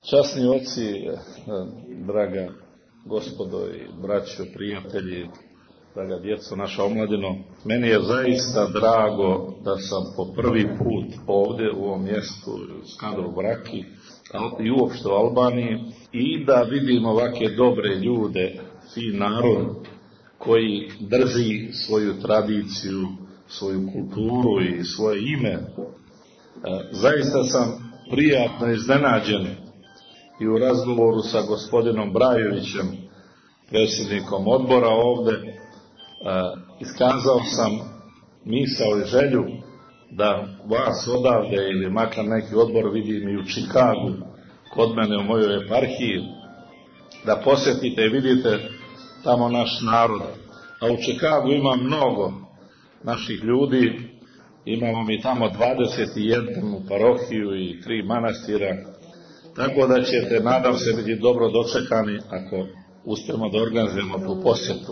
Časni oci, draga gospodo i braćo, prijatelji, draga djeco, naša omladino, meni je zaista drago da sam po prvi put ovdje u ovom mjestu, u Skanderu Braki i uopšte u Albaniji, i da vidim ovake dobre ljude, fin narod koji drži svoju tradiciju, svoju kulturu i svoje ime. Zaista sam prijatno iznenađen i u razgovoru sa gospodinom Brajovićem, predsjednikom odbora ovdje, iskazao sam misao i želju da vas odavde ili makar neki odbor vidim i u Čikagu, kod mene u mojoj eparhiji, da posjetite i vidite tamo naš narod. A u Čikagu ima mnogo naših ljudi, imamo mi tamo 21 parohiju i 3 manastira, tako da ćete, nadam se, biti dobro dočekani ako uspijemo da organizujemo tu posjetu.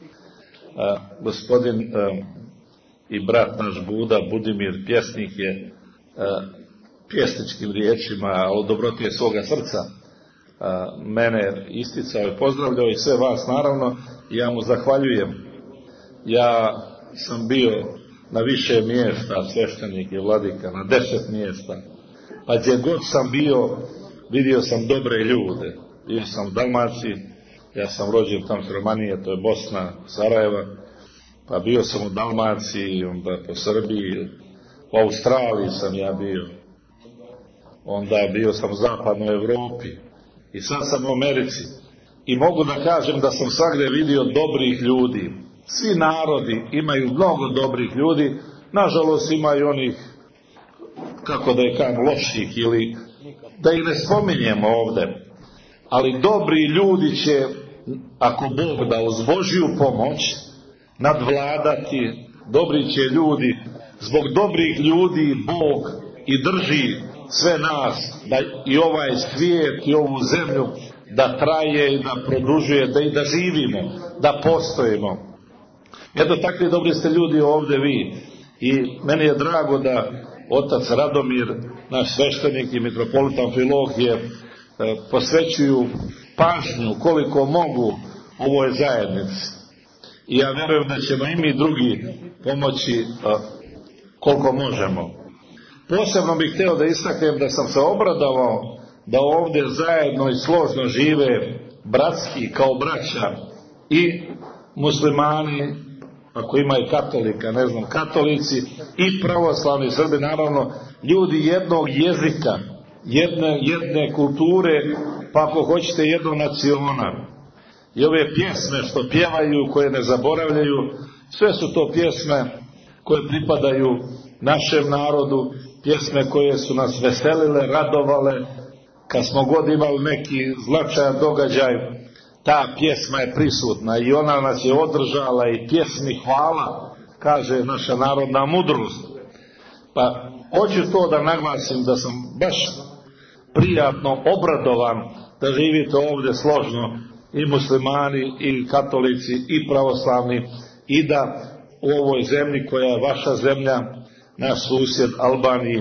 Gospodin i brat naš Buda, Budimir, pjesnik je pjesničkim riječima o dobroti svoga srca mene isticao i pozdravljao i sve vas naravno, i ja mu zahvaljujem. Ja sam bio na više mjesta, sveštenik i vladika, na 10 mjesta, pa gdje god sam bio, vidio sam dobre ljude. Bio sam u Dalmaciji, ja sam rođen tamo s Romanije, to je Bosna, Sarajeva, pa bio sam u Dalmaciji, onda po Srbiji, u Australiji sam ja bio, onda bio sam u zapadnoj Evropi i sad sam u Americi. I mogu da kažem da sam svagdje vidio dobrih ljudi. Svi narodi imaju mnogo dobrih ljudi, nažalost imaju onih, kako da je kažem, loših, ili da ih ne spominjemo ovdje. Ali dobri ljudi će, ako Bog da, uz Božju pomoć nadvladati. Dobri će ljudi, zbog dobrih ljudi Bog i drži sve nas, da i ovaj svijet i ovu zemlju da traje i da produžuje, da i da živimo, da postojimo. Eto, takvi dobri ste ljudi ovdje vi. I meni je drago da otac Radomir, naš sveštenik i mitropolitan Filohije, posvećuju pažnju koliko mogu ovoj zajednici. I ja vjerujem da ćemo i mi drugi pomoći koliko možemo. Posebno bih htio da istaknem da sam se obradovao da ovdje zajedno i složno žive bratski kao braća i muslimani, ako ima i katolika, ne znam, katolici i pravoslavni Srbi, naravno, ljudi jednog jezika, jedne kulture, pa ako hoćete jednog naciona. I ove pjesme što pjevaju, koje ne zaboravljaju, sve su to pjesme koje pripadaju našem narodu, pjesme koje su nas veselile, radovale. Kad smo god imali neki značajan događaj, ta pjesma je prisutna i ona nas je održala, i pjesmi hvala, kaže naša narodna mudrost. Pa hoću to da naglasim da sam baš prijatno obradovan da živite ovdje složno, i muslimani i katolici i pravoslavni, i da u ovoj zemlji koja je vaša zemlja, naš susjed Albaniji,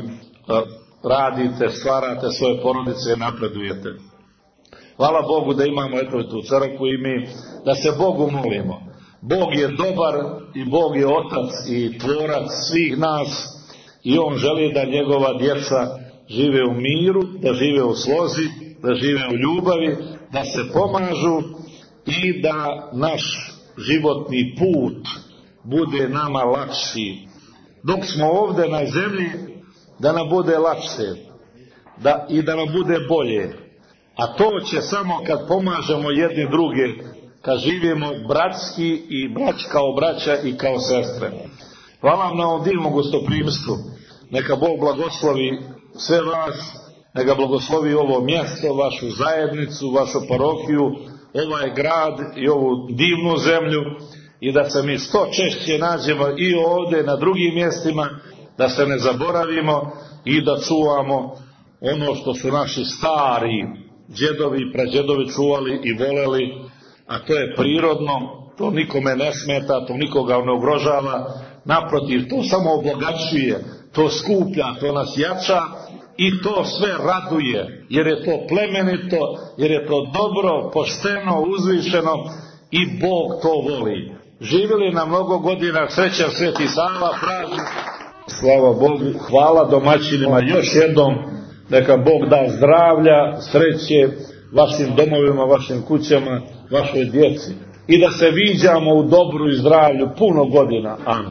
radite, stvarate svoje porodice i napredujete. Hvala Bogu da imamo eto tu crkvu i mi da se Bogu molimo. Bog je dobar i Bog je otac i tvorac svih nas, i on želi da njegova djeca žive u miru, da žive u slozi, da žive u ljubavi, da se pomažu i da naš životni put bude nama lakši. Dok smo ovdje na zemlji, da nam bude lakše i da nam bude bolje. A to će samo kad pomažemo jedni druge, kad živimo bratski i kao braća i kao sestre. Hvala vam na ovom divnom gostoprimstvu. Neka Bog blagoslovi sve vas, neka blagoslovi ovo mjesto, vašu zajednicu, vašu parohiju, ovaj grad i ovu divnu zemlju, i da se mi što češće nađemo i ovdje na drugim mjestima, da se ne zaboravimo i da čuvamo ono što su naši stari djedovi i prađedovi čuvali i voleli, a to je prirodno, to nikome ne smeta, to nikoga ne ugrožava, naprotiv, to samo obogaćuje, to skuplja, to nas jača i to sve raduje, jer je to plemenito, jer je to dobro, pošteno, uzvišeno i Bog to voli. Živjeli na mnogo godina, srećan Sveti Sava, praznik. Slava Bogu, hvala domaćinima još jednom, neka Bog da zdravlja, sreće vašim domovima, vašim kućama, vašoj djeci i da se viđamo u dobru i zdravlju puno godina. Amen.